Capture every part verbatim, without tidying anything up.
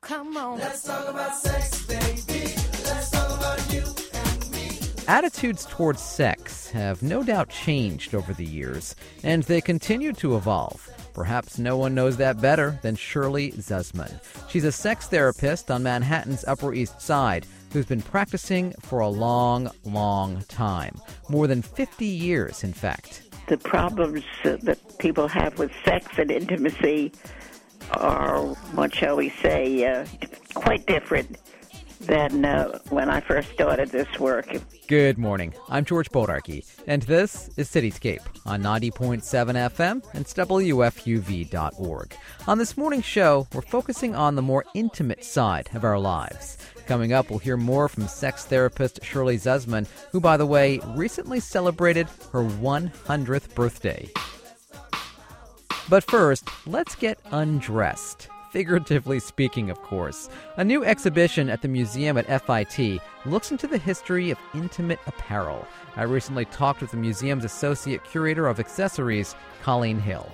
Come on. Let's talk about sex, baby. Let's talk about you and me. Attitudes towards sex have no doubt changed over the years, and they continue to evolve. Perhaps no one knows that better than Shirley Zussman. She's a sex therapist on Manhattan's Upper East Side who's been practicing for a long, long time. More than fifty years, in fact. The problems uh, that people have with sex and intimacy are, what shall we say, uh, quite different than uh, when I first started this work. Good morning. I'm George Bodarky, and this is Cityscape on ninety point seven F M and W F U V dot org. On this morning's show, we're focusing on the more intimate side of our lives. Coming up, we'll hear more from sex therapist Shirley Zussman, who, by the way, recently celebrated her one hundredth birthday. But first, let's get undressed. Figuratively speaking, of course. A new exhibition at the museum at F I T looks into the history of intimate apparel. I recently talked with the museum's associate curator of accessories, Colleen Hill.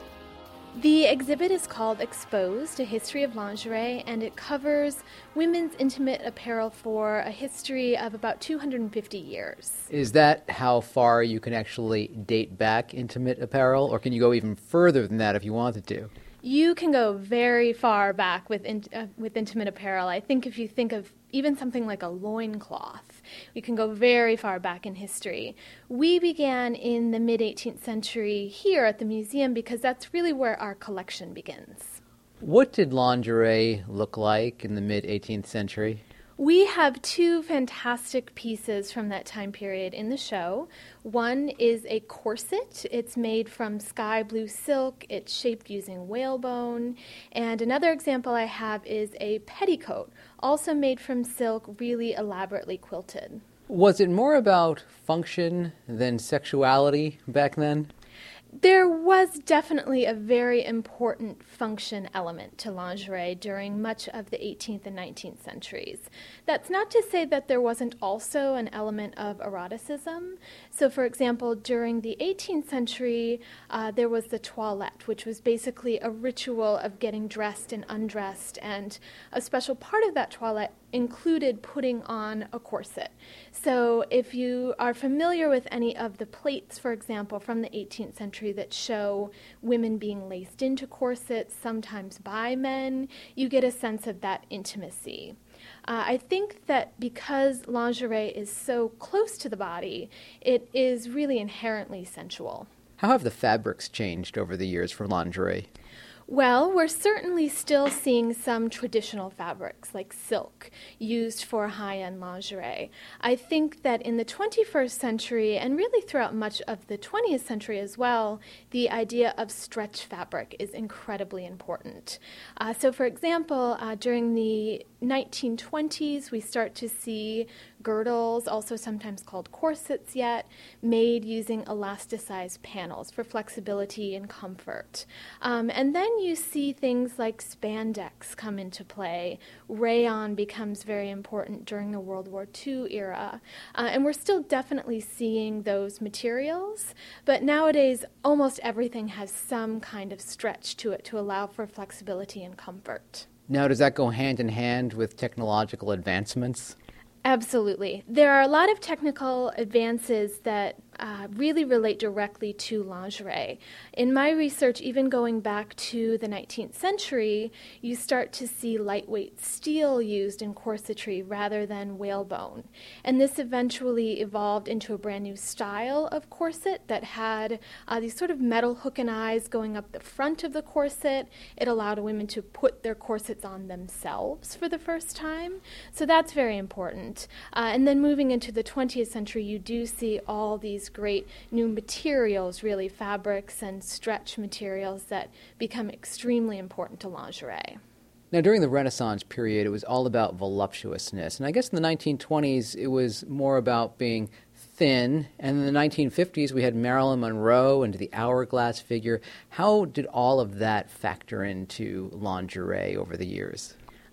The exhibit is called Exposed, A History of Lingerie, and it covers women's intimate apparel for a history of about two hundred fifty years. Is that how far you can actually date back intimate apparel, or can you go even further than that if you wanted to? You can go very far back with in, uh, with intimate apparel. I think if you think of even something like a loincloth, we can go very far back in history. We began in the mid-eighteenth century here at the museum because that's really where our collection begins. What did lingerie look like in the mid-eighteenth century? We have two fantastic pieces from that time period in the show. One is a corset. It's made from sky blue silk. It's shaped using whalebone. And another example I have is a petticoat, also made from silk, really elaborately quilted. Was it more about function than sexuality back then? There was definitely a very important function element to lingerie during much of the eighteenth and nineteenth centuries. That's not to say that there wasn't also an element of eroticism. So, for example, during the eighteenth century, uh, there was the toilette, which was basically a ritual of getting dressed and undressed, and a special part of that toilette included putting on a corset. So if you are familiar with any of the plates, for example, from the eighteenth century that show women being laced into corsets, sometimes by men, you get a sense of that intimacy. Uh, I think that because lingerie is so close to the body, it is really inherently sensual. How have the fabrics changed over the years for lingerie? Well, we're certainly still seeing some traditional fabrics like silk used for high-end lingerie. I think that in the twenty-first century, and really throughout much of the twentieth century as well, the idea of stretch fabric is incredibly important. Uh, so, for example, uh, during the nineteen twenties, we start to see girdles, also sometimes called corsets yet, made using elasticized panels for flexibility and comfort. Um, and then you see things like spandex come into play. Rayon becomes very important during the World War Two era. Uh, and we're still definitely seeing those materials, but nowadays almost everything has some kind of stretch to it to allow for flexibility and comfort. Now, does that go hand in hand with technological advancements? Absolutely. There are a lot of technical advances that uh, really relate directly to lingerie. In my research, even going back to the nineteenth century, you start to see lightweight steel used in corsetry rather than whalebone. And this eventually evolved into a brand new style of corset that had uh, these sort of metal hook and eyes going up the front of the corset. It allowed women to put their corsets on themselves for the first time. So that's very important. Uh, and then moving into the twentieth century, you do see all these great new materials, really fabrics and stretch materials that become extremely important to lingerie. Now, during the Renaissance period, it was all about voluptuousness. And I guess in the nineteen twenties, it was more about being thin. And in the nineteen fifties, we had Marilyn Monroe and the hourglass figure. How did all of that factor into lingerie over the years?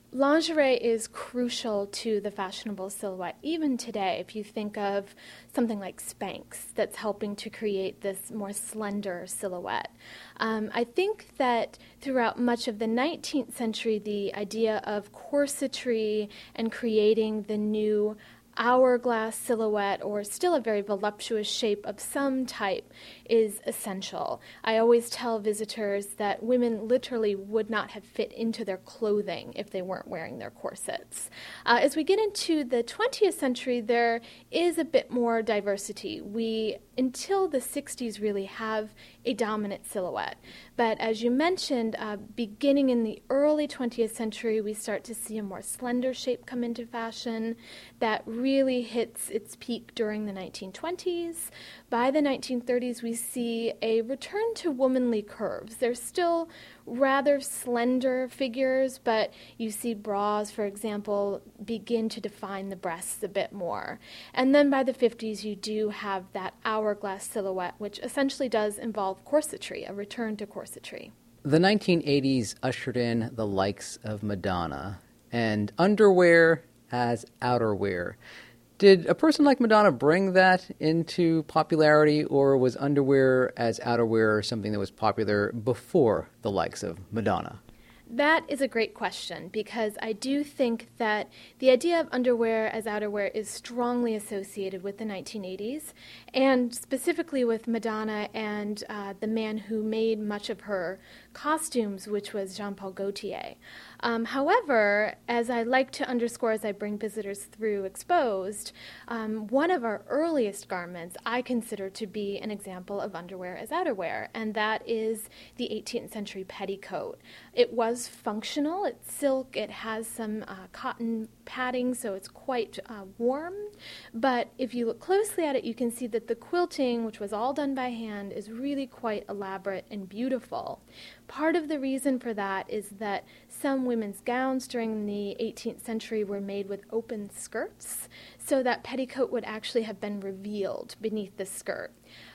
Lingerie is crucial to the fashionable silhouette, even today. If you think of something like Spanx, that's helping to create this more slender silhouette. Um, I think that throughout much of the nineteenth century, the idea of corsetry and creating the new hourglass silhouette, or still a very voluptuous shape of some type, is essential. I always tell visitors that women literally would not have fit into their clothing if they weren't wearing their corsets. Uh, as we get into the twentieth century, there is a bit more diversity. We, until the sixties, really have a dominant silhouette. But as you mentioned, uh, beginning in the early twentieth century, we start to see a more slender shape come into fashion that really hits its peak during the nineteen twenties. By the nineteen thirties, we see a return to womanly curves. They're still rather slender figures, but you see bras, for example, begin to define the breasts a bit more. And then by the fifties, you do have that hourglass silhouette, which essentially does involve corsetry, a return to corsetry. The nineteen eighties ushered in the likes of Madonna and underwear as outerwear. Did a person like Madonna bring that into popularity, or was underwear as outerwear something that was popular before the likes of Madonna? That is a great question, because I do think that the idea of underwear as outerwear is strongly associated with the nineteen eighties, and specifically with Madonna and uh, the man who made much of her costumes, which was Jean-Paul Gaultier. Um, however, as I like to underscore as I bring visitors through Exposed, um, one of our earliest garments I consider to be an example of underwear as outerwear, and that is the eighteenth century petticoat. It was functional, it's silk, it has some uh, cotton padding, so it's quite uh, warm, but if you look closely at it, you can see that the quilting, which was all done by hand, is really quite elaborate and beautiful. Part of the reason for that is that some women's gowns during the eighteenth century were made with open skirts, so that petticoat would actually have been revealed beneath the skirt.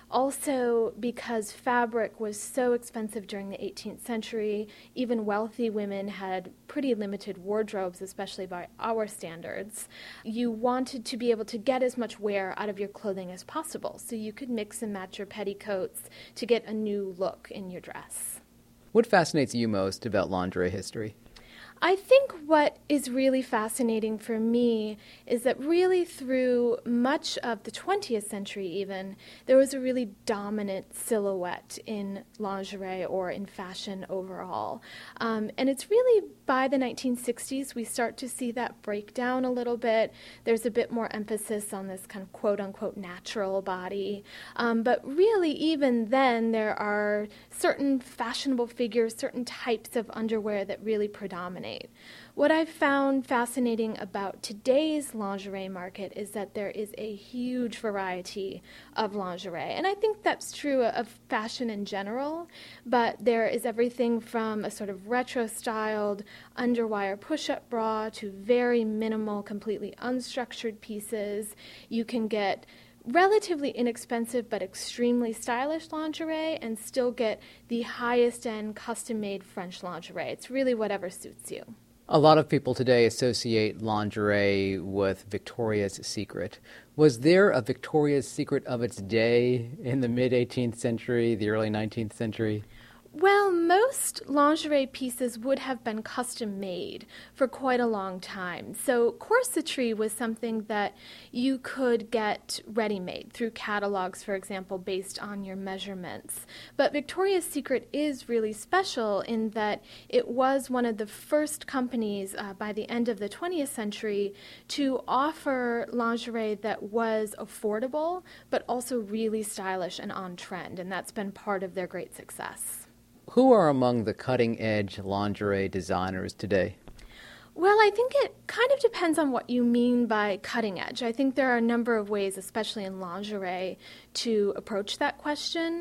Also, because fabric was so expensive during the eighteenth century, even wealthy women had pretty limited wardrobes, especially by our standards. You wanted to be able to get as much wear out of your clothing as possible, so you could mix and match your petticoats to get a new look in your dress. What fascinates you most about lingerie history? I think what is really fascinating for me is that really through much of the twentieth century even, there was a really dominant silhouette in lingerie or in fashion overall. Um, and it's really by the nineteen sixties we start to see that break down a little bit. There's a bit more emphasis on this kind of quote-unquote natural body. Um, but really even then there are certain fashionable figures, certain types of underwear that really predominate. What I've found fascinating about today's lingerie market is that there is a huge variety of lingerie. And I think that's true of fashion in general, but there is everything from a sort of retro-styled underwire push-up bra to very minimal, completely unstructured pieces. You can get relatively inexpensive but extremely stylish lingerie and still get the highest end custom-made French lingerie. It's really whatever suits you. A lot of people today associate lingerie with Victoria's Secret. Was there a Victoria's Secret of its day in the mid-eighteenth century, the early nineteenth century? Well, most lingerie pieces would have been custom made for quite a long time. So corsetry was something that you could get ready-made through catalogs, for example, based on your measurements. But Victoria's Secret is really special in that it was one of the first companies uh, by the end of the twentieth century to offer lingerie that was affordable, but also really stylish and on trend, and that's been part of their great success. Who are among the cutting-edge lingerie designers today? Well, I think it kind of depends on what you mean by cutting edge. I think there are a number of ways, especially in lingerie, to approach that question.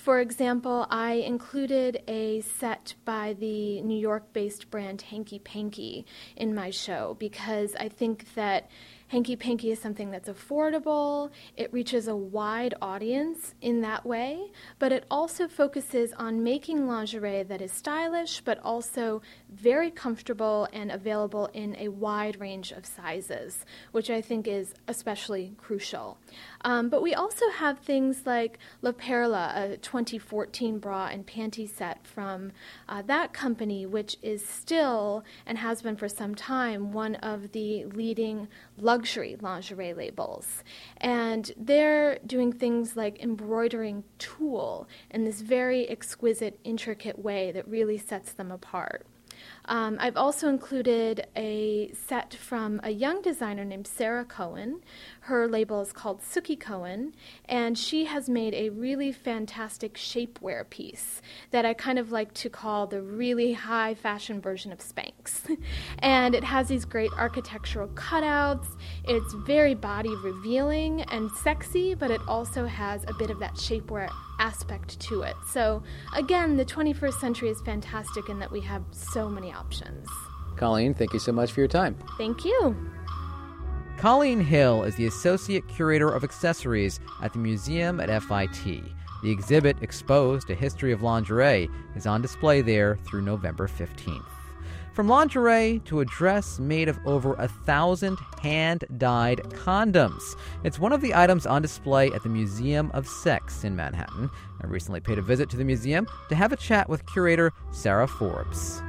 For example, I included a set by the New York-based brand Hanky Panky in my show because I think that Hanky Panky is something that's affordable, it reaches a wide audience in that way, but it also focuses on making lingerie that is stylish but also very comfortable and available in a wide range of sizes, which I think is especially crucial. Um, but we also have things like La Perla, a twenty fourteen bra and panty set from uh, that company, which is still, and has been for some time, one of the leading luxury lingerie labels. And they're doing things like embroidering tulle in this very exquisite, intricate way that really sets them apart. Um, I've also included a set from a young designer named Sarah Cohen. Her label is called Suki Cohen, and she has made a really fantastic shapewear piece that I kind of like to call the really high fashion version of Spanx. And it has these great architectural cutouts. It's very body revealing and sexy, but it also has a bit of that shapewear aspect to it. So again, the twenty-first century is fantastic in that we have so many options. Colleen, thank you so much for your time. Thank you. Colleen Hill is the Associate Curator of Accessories at the museum at F I T. The exhibit, Exposed, A History of Lingerie, is on display there through November fifteenth. From lingerie to a dress made of over a thousand hand-dyed condoms. It's one of the items on display at the Museum of Sex in Manhattan. I recently paid a visit to the museum to have a chat with curator Sarah Forbes.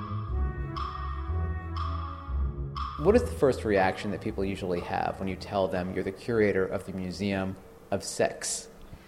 What is the first reaction that people usually have when you tell them you're the curator of the Museum of Sex?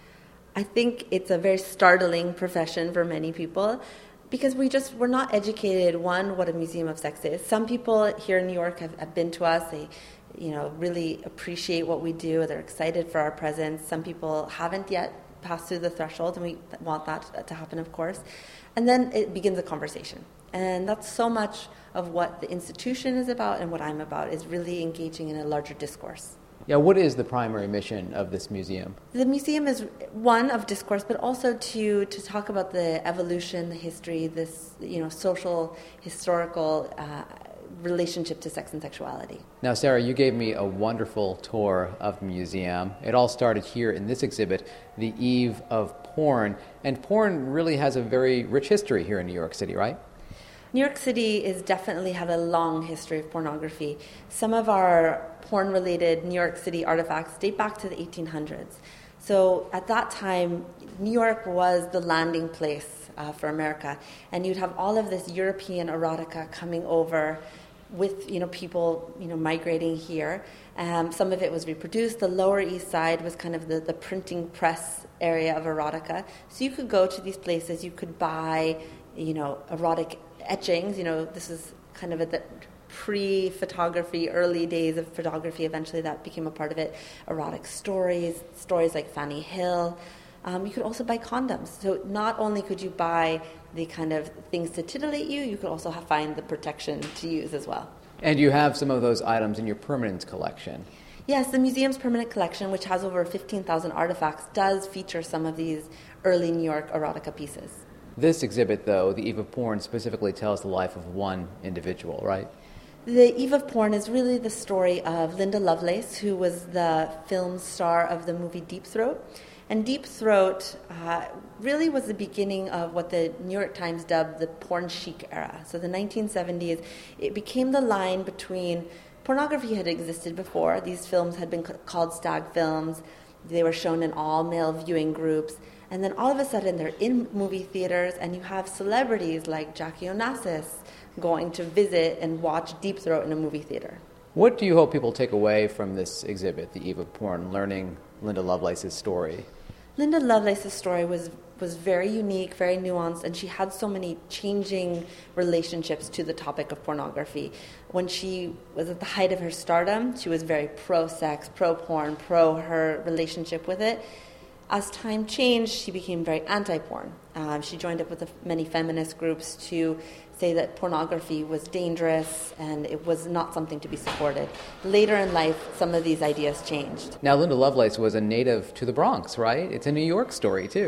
I think it's a very startling profession for many people because we just, we're not educated, one, what a museum of sex is. Some people here in New York have, have been to us. They, you know, really appreciate what we do. They're excited for our presence. Some people haven't yet passed through the threshold, and we want that to happen, of course. And then it begins a conversation. And that's so much of what the institution is about and what I'm about, is really engaging in a larger discourse. Yeah, what is the primary mission of this museum? The museum is one of discourse, but also to to talk about the evolution, the history, this, you know, social, historical uh, relationship to sex and sexuality. Now, Sarah, you gave me a wonderful tour of the museum. It all started here in this exhibit, The Eve of Porn. And porn really has a very rich history here in New York City, right? New York City is definitely had a long history of pornography. Some of our porn-related New York City artifacts date back to the eighteen hundreds. So at that time, New York was the landing place uh, for America, and you'd have all of this European erotica coming over with, you know, people, you know, migrating here. Um, some of it was reproduced. The Lower East Side was kind of the, the printing press area of erotica. So you could go to these places, you could buy, you know, erotic etchings. You know, this is kind of at the pre-photography, early days of photography. Eventually that became a part of it. Erotic stories, stories like Fanny Hill. Um, you could also buy condoms. So not only could you buy the kind of things to titillate you, you could also have, find the protection to use as well. And you have some of those items in your permanence collection. Yes, the museum's permanent collection, which has over fifteen thousand artifacts, does feature some of these early New York erotica pieces. This exhibit, though, The Eve of Porn, specifically tells the life of one individual, right? The Eve of Porn is really the story of Linda Lovelace, who was the film star of the movie Deep Throat. And Deep Throat uh, really was the beginning of what the New York Times dubbed the porn chic era. So the nineteen seventies, it became the line between pornography had existed before. These films had been called stag films. They were shown in all male viewing groups. And then all of a sudden they're in movie theaters, and you have celebrities like Jackie Onassis going to visit and watch Deep Throat in a movie theater. What do you hope people take away from this exhibit, The Eve of Porn, learning Linda Lovelace's story? Linda Lovelace's story was, was very unique, very nuanced, and she had so many changing relationships to the topic of pornography. When she was at the height of her stardom, she was very pro-sex, pro-porn, pro her relationship with it. As time changed, she became very anti-porn. Um, she joined up with the many feminist groups to say that pornography was dangerous and it was not something to be supported. Later in life, some of these ideas changed. Now, Linda Lovelace was a native to the Bronx, right? It's a New York story, too.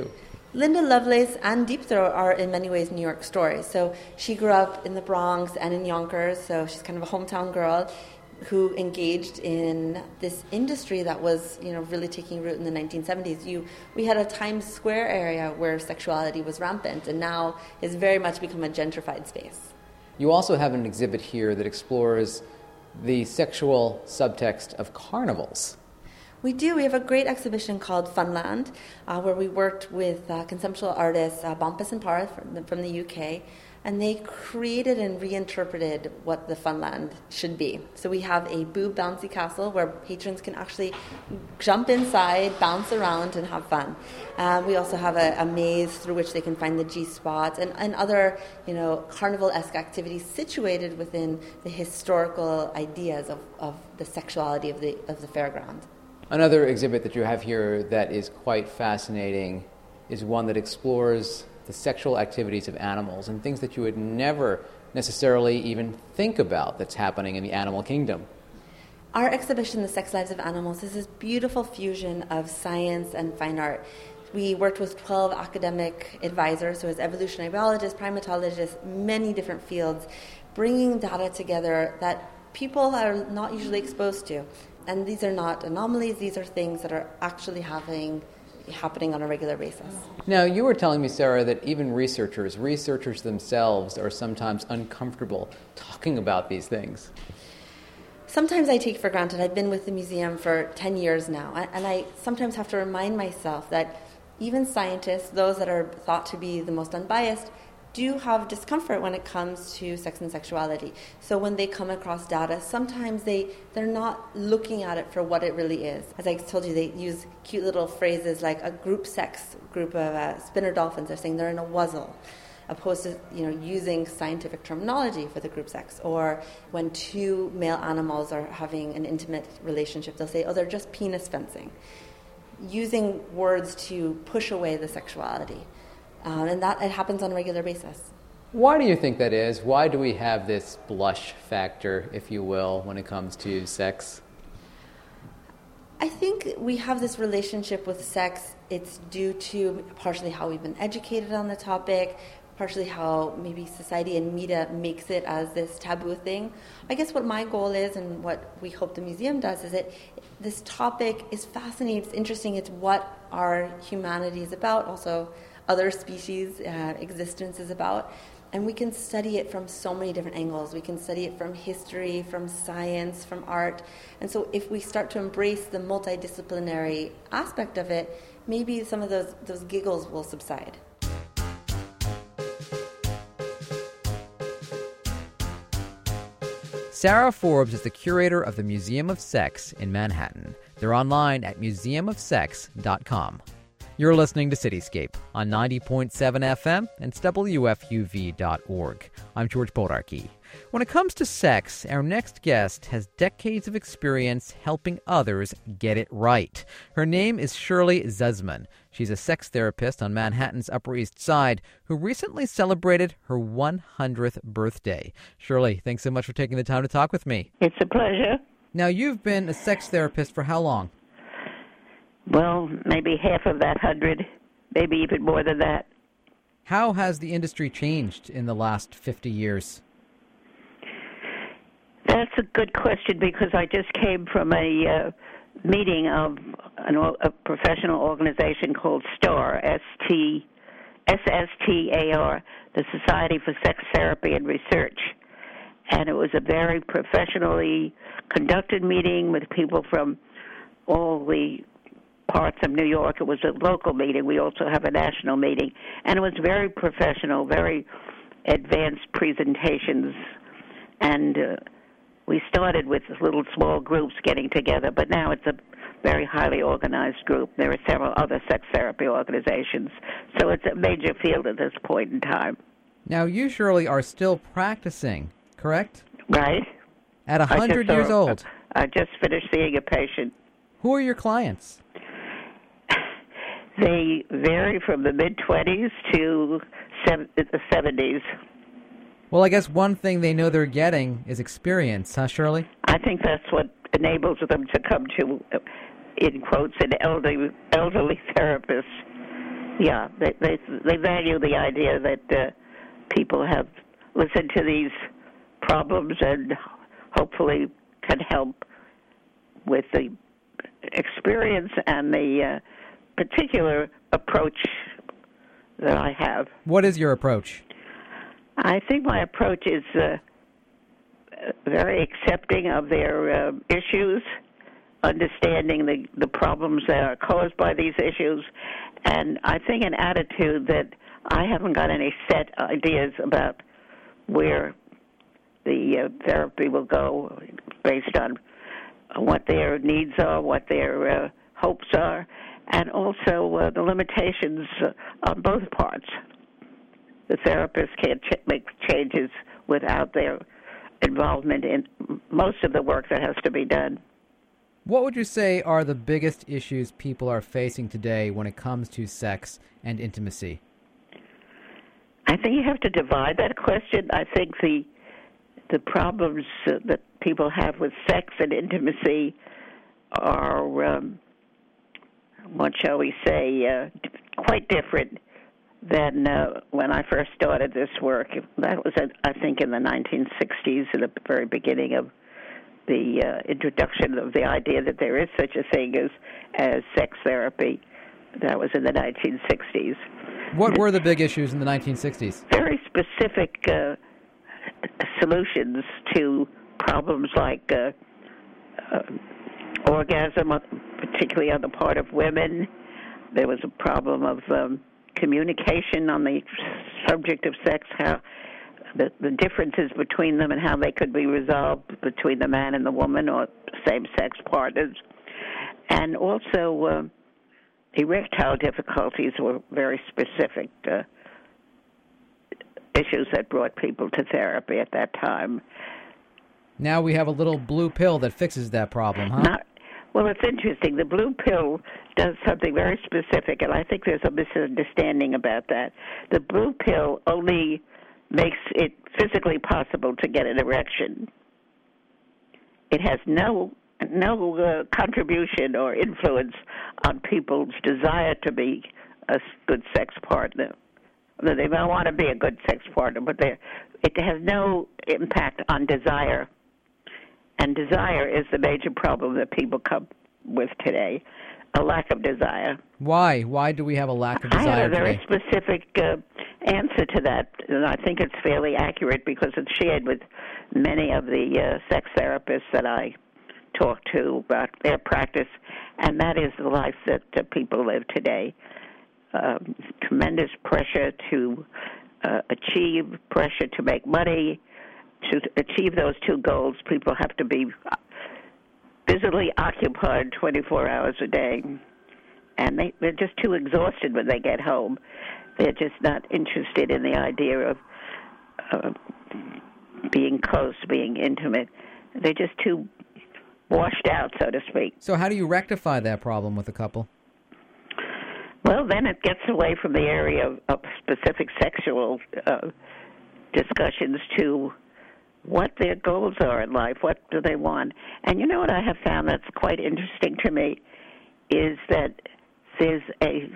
Linda Lovelace and Deep Throat are in many ways New York stories. So she grew up in the Bronx and in Yonkers, so she's kind of a hometown girl who engaged in this industry that was, you know, really taking root in the nineteen seventies. You, we had a Times Square area where sexuality was rampant, and now it's very much become a gentrified space. You also have an exhibit here that explores the sexual subtext of carnivals. We do. We have a great exhibition called Funland, uh, where we worked with uh, conceptual artists uh, Bompus and Parth from the, from the U K, and they created and reinterpreted what the Funland should be. So we have a boob bouncy castle where patrons can actually jump inside, bounce around, and have fun. Um, we also have a, a maze through which they can find the G-spots and, and other, you know, carnival-esque activities situated within the historical ideas of, of the sexuality of the of the fairground. Another exhibit that you have here that is quite fascinating is one that explores the sexual activities of animals and things that you would never necessarily even think about that's happening in the animal kingdom. Our exhibition, The Sex Lives of Animals, is this beautiful fusion of science and fine art. We worked with twelve academic advisors, so as evolutionary biologists, primatologists, many different fields, bringing data together that people are not usually exposed to. And these are not anomalies, these are things that are actually happening happening on a regular basis. Now, you were telling me, Sarah, that even researchers, researchers themselves are sometimes uncomfortable talking about these things. Sometimes I take for granted, I've been with the museum for ten years now, and I sometimes have to remind myself that even scientists, those that are thought to be the most unbiased, do have discomfort when it comes to sex and sexuality. So when they come across data, sometimes they, they're not looking at it for what it really is. As I told you, they use cute little phrases like a group sex, group of uh, spinner dolphins. They're saying they're in a wuzzle, opposed to, you know, using scientific terminology for the group sex. Or when two male animals are having an intimate relationship, they'll say, oh, they're just penis fencing, using words to push away the sexuality. Um, and that it happens on a regular basis. Why do you think that is? Why do we have this blush factor, if you will, when it comes to sex? I think we have this relationship with sex. It's due to partially how we've been educated on the topic, partially how maybe society and media makes it as this taboo thing. I guess what my goal is and what we hope the museum does is that this topic is fascinating, it's interesting, it's what our humanity is about, also other species' uh, existence is about. And we can study it from so many different angles. We can study it from history, from science, from art. And so if we start to embrace the multidisciplinary aspect of it, maybe some of those, those giggles will subside. Sarah Forbes is the curator of the Museum of Sex in Manhattan. They're online at museum of sex dot com. You're listening to Cityscape on ninety point seven F M and W F U V dot org. I'm George Bodarky. When it comes to sex, our next guest has decades of experience helping others get it right. Her name is Shirley Zuzman. She's a sex therapist on Manhattan's Upper East Side who recently celebrated her one hundredth birthday. Shirley, thanks so much for taking the time to talk with me. It's a pleasure. Now, you've been a sex therapist for how long? Well, maybe half of that hundred, maybe even more than that. How has the industry changed in the last fifty years? That's a good question because I just came from a uh, meeting of an, a professional organization called STAR, S T S S T A R, the Society for Sex Therapy and Research. And it was a very professionally conducted meeting with people from all the parts of New York. It was a local meeting. We also have a national meeting. And it was very professional, very advanced presentations. And uh, we started with little small groups getting together, but now it's a very highly organized group. There are several other sex therapy organizations. So it's a major field at this point in time. Now, you, Shirley, are still practicing, correct? Right. At one hundred years old. I just finished seeing a patient. Who are your clients? They vary from the mid-twenties to the seventies. Well, I guess one thing they know they're getting is experience, huh, Shirley? I think that's what enables them to come to, in quotes, an elderly, elderly therapist. Yeah, they they, they value the idea that uh, people have listened to these problems and hopefully can help with the experience and the uh, particular approach that I have. What is your approach? I think my approach is uh, very accepting of their uh, issues, understanding the, the problems that are caused by these issues, and I think an attitude that I haven't got any set ideas about where the uh, therapy will go based on what their needs are, what their uh, hopes are, and also uh, the limitations uh, on both parts. The therapist can't ch- make changes without their involvement in most of the work that has to be done. What would you say are the biggest issues people are facing today when it comes to sex and intimacy? I think you have to divide that question. I think the the problems uh, that people have with sex and intimacy are, um, what shall we say, uh, quite different than uh, when I first started this work. That was, I think, in the nineteen sixties, at the very beginning of the uh, introduction of the idea that there is such a thing as, as sex therapy. That was in the nineteen sixties. What were the big issues in the nineteen sixties? Very specific uh, solutions to problems like uh, uh, orgasm, particularly on the part of women. There was a problem of um, communication on the subject of sex, how the, the differences between them and how they could be resolved between the man and the woman or same-sex partners. And also uh, erectile difficulties were very specific uh, issues that brought people to therapy at that time. Now we have a little blue pill that fixes that problem, huh? Not, well, it's interesting. The blue pill does something very specific, and I think there's a misunderstanding about that. The blue pill only makes it physically possible to get an erection. It has no no uh, contribution or influence on people's desire to be a good sex partner. They may want to be a good sex partner, but it has no impact on desire. And desire is the major problem that people come with today, a lack of desire. Why? Why do we have a lack of I desire have a very today? specific uh, answer to that, and I think it's fairly accurate because it's shared with many of the uh, sex therapists that I talk to about their practice, and that is the life that uh, people live today. Um, tremendous pressure to uh, achieve, pressure to make money. To achieve those two goals, people have to be busily occupied twenty-four hours a day, and they, they're just too exhausted when they get home. They're just not interested in the idea of uh, being close, being intimate. They're just too washed out, so to speak. So how do you rectify that problem with a couple? Well, then it gets away from the area of, of specific sexual uh, discussions to what their goals are in life, what do they want. And you know what I have found that's quite interesting to me is that there's a,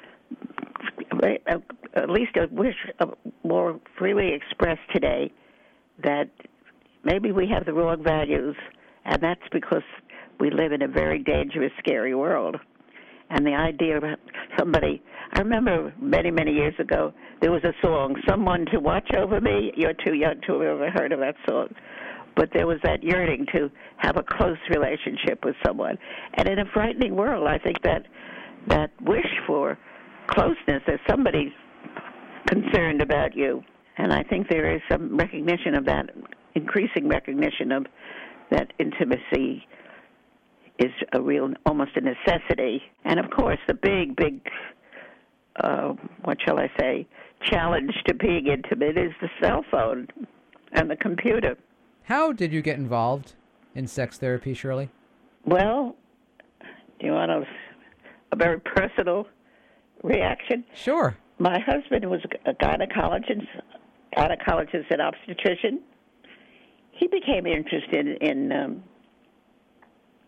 a at least a wish uh, more freely expressed today that maybe we have the wrong values, and that's because we live in a very dangerous, scary world. And the idea of somebody, I remember many, many years ago, there was a song, Someone to Watch Over Me. You're too young to have ever heard of that song. But there was that yearning to have a close relationship with someone. And in a frightening world, I think that that wish for closeness, that somebody's concerned about you. And I think there is some recognition of that, increasing recognition of that intimacy is a real, almost a necessity. And, of course, the big, big, uh, what shall I say, challenge to being intimate is the cell phone and the computer. How did you get involved in sex therapy, Shirley? Well, do you want a, a very personal reaction? Sure. My husband was a gynecologist, gynecologist and obstetrician. He became interested in um,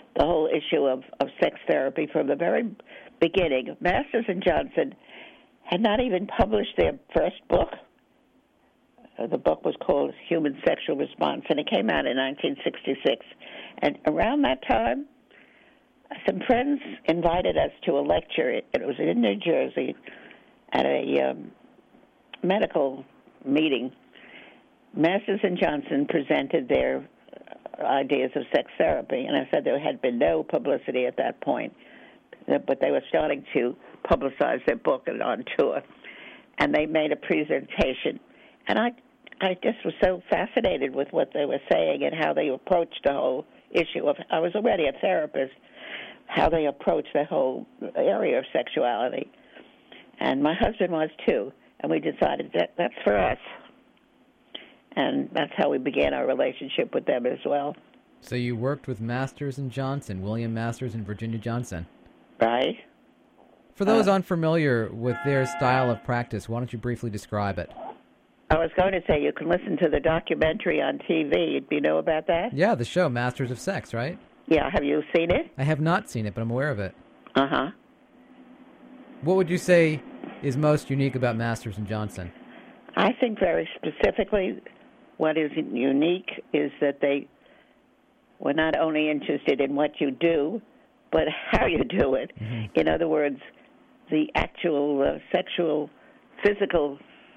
the whole issue of, of sex therapy from the very beginning. Masters and Johnson had not even published their first book. Uh, the book was called Human Sexual Response, and it came out in nineteen sixty-six. And around that time, some friends invited us to a lecture. It, it was in New Jersey at a um, medical meeting. Masters and Johnson presented their ideas of sex therapy, and I said there had been no publicity at that point, but they were starting to publicize their book and on tour. And they made a presentation, and I, I just was so fascinated with what they were saying and how they approached the whole issue of. I was already a therapist, how they approached the whole area of sexuality, and my husband was too. And we decided that that's for us. And that's how we began our relationship with them as well. So you worked with Masters and Johnson, William Masters and Virginia Johnson. Right. For those Uh, unfamiliar with their style of practice, why don't you briefly describe it? I was going to say you can listen to the documentary on T V. Do you know about that? Yeah, the show, Masters of Sex, right? Yeah, have you seen it? I have not seen it, but I'm aware of it. Uh-huh. What would you say is most unique about Masters and Johnson? I think very specifically what is unique is that they were not only interested in what you do, but how you do it. Mm-hmm. In other words, the actual uh, sexual, physical,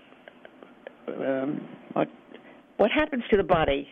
um, what, what happens to the body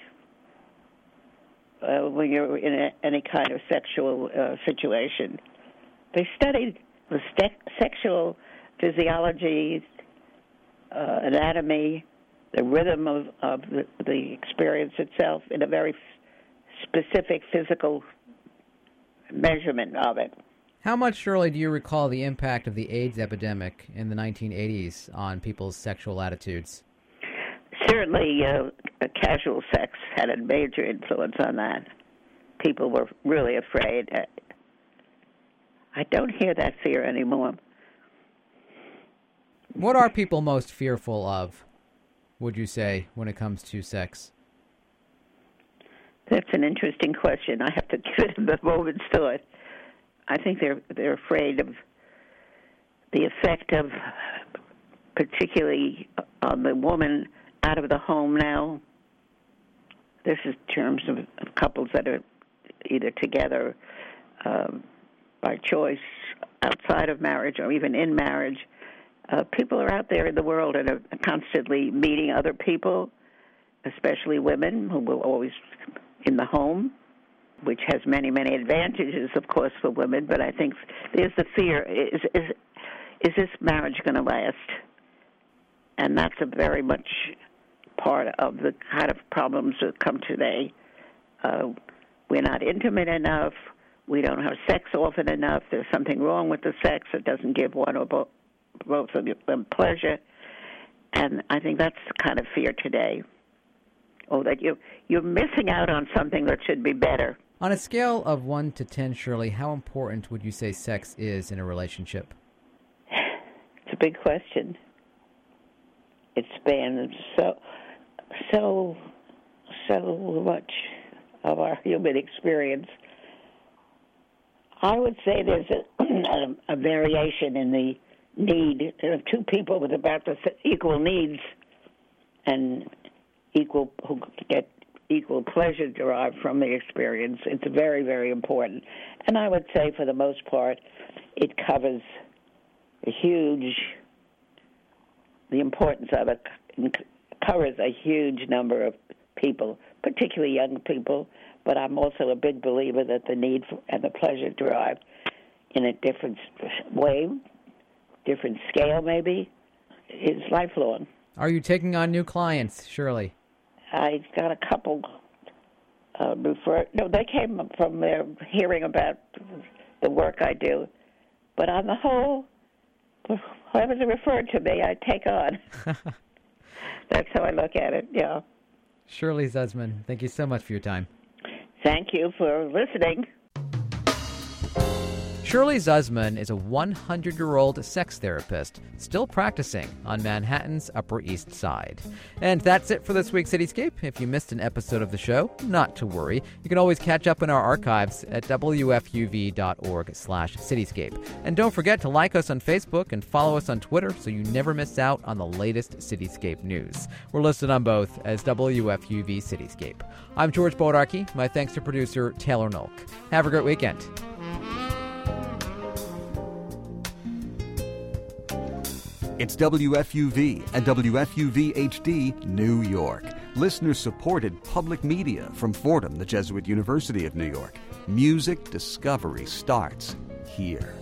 uh, when you're in a, any kind of sexual uh, situation. They studied the ste- sexual physiology, uh, anatomy, the rhythm of, of the, the experience itself in a very specific physical measurement of it. How much, Shirley, do you recall the impact of the AIDS epidemic in the nineteen eighties on people's sexual attitudes? Certainly, uh, casual sex had a major influence on that. People were really afraid. I don't hear that fear anymore. What are people most fearful of, would you say, when it comes to sex? That's an interesting question. I have to give it a moment's thought. I think they're they're afraid of the effect of, particularly on the woman out of the home now. This is in terms of, of couples that are either together um, by choice, outside of marriage, or even in marriage. Uh, people are out there in the world and are constantly meeting other people, especially women who will always in the home, which has many, many advantages, of course, for women. But I think there's the fear, is is, is this marriage going to last? And that's a very much part of the kind of problems that come today. Uh, we're not intimate enough. We don't have sex often enough. There's something wrong with the sex. It doesn't give one or both. both of them pleasure, and I think that's the kind of fear today. Oh, that you you're missing out on something that should be better. On a scale of one to ten, Shirley, how important would you say sex is in a relationship? It's a big question. It spans so so so much of our human experience. I would say there's a, a, a variation in the need of two people with about the equal needs and equal who get equal pleasure derived from the experience. It's very, very important. And I would say for the most part it covers a huge, the importance of it covers a huge number of people, particularly young people, but I'm also a big believer that the need for, and the pleasure derived in a different way, different scale maybe, is lifelong. Are you taking on new clients, Shirley? I got a couple uh, refer. No, they came from their hearing about the work I do. But on the whole, whoever's referred to me, I take on. That's how I look at it, yeah. Shirley Zussman, thank you so much for your time. Thank you for listening. Shirley Zussman is a one hundred-year-old sex therapist still practicing on Manhattan's Upper East Side. And that's it for this week's Cityscape. If you missed an episode of the show, not to worry. You can always catch up in our archives at W F U V dot org slash Cityscape. And don't forget to like us on Facebook and follow us on Twitter so you never miss out on the latest Cityscape news. We're listed on both as W F U V Cityscape. I'm George Bodarky. My thanks to producer Taylor Nolk. Have a great weekend. It's W F U V and W F U V H D New York. Listener-supported public media from Fordham, the Jesuit University of New York. Music discovery starts here.